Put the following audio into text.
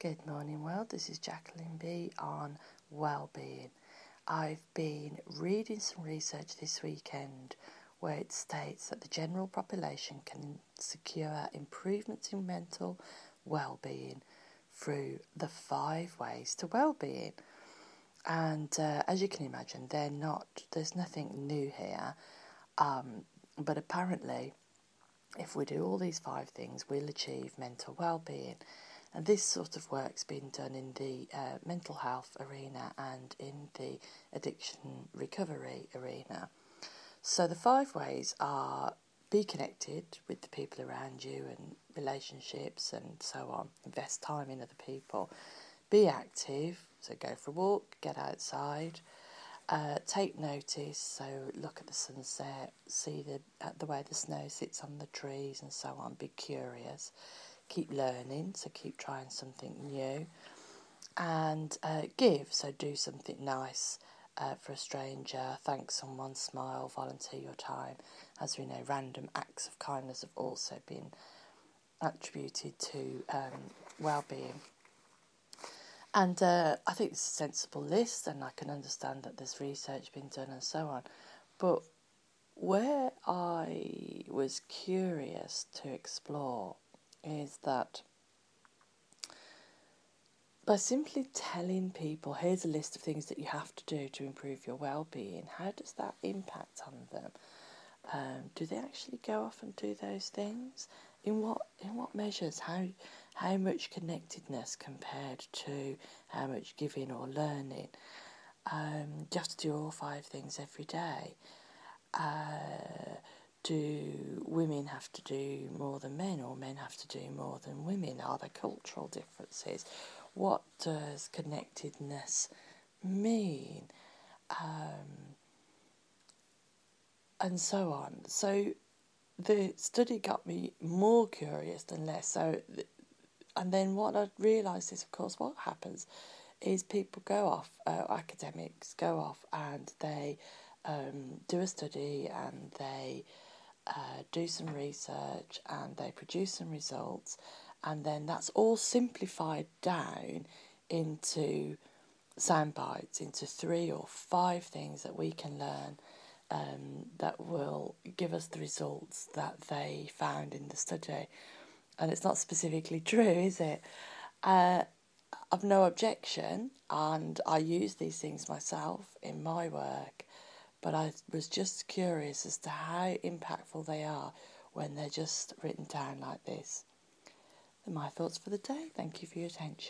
Good morning, world. This is Jacqueline B on well-being. I've been reading some research this weekend where it states that the general population can secure improvements in mental well-being through the 5 ways to well-being. And as you can imagine, there's nothing new here. But apparently, if we do all these 5 things, we'll achieve mental well-being. And this sort of work's been done in the mental health arena and in the addiction recovery arena. So the 5 ways are: be connected with the people around you and relationships and so on. Invest time in other people. Be active, so go for a walk, get outside. Take notice, so look at the sunset, see the way the snow sits on the trees and so on. Be curious. Keep learning, so keep trying something new. And give, so do something nice for a stranger, thank someone, smile, volunteer your time. As we know, random acts of kindness have also been attributed to well-being. And I think it's a sensible list, and I can understand that there's research being done and so on. But where I was curious to explore is that by simply telling people, here's a list of things that you have to do to improve your well-being, how does that impact on them? Do they actually go off and do those things? In what measures? How much connectedness compared to how much giving or learning? Do you have to do all 5 things every day? Do women have to do more than men, or men have to do more than women? Are there cultural differences? What does connectedness mean? And so on. So the study got me more curious than less. And then what I realised is, of course, what happens is people go off, academics go off and they do a study and they do some research and they produce some results, and then that's all simplified down into sound bites, into 3 or 5 things that we can learn that will give us the results that they found in the study. And it's not specifically true, is it? I've no objection, and I use these things myself in my work, but I was just curious as to how impactful they are when they're just written down like this. They're my thoughts for the day. Thank you for your attention.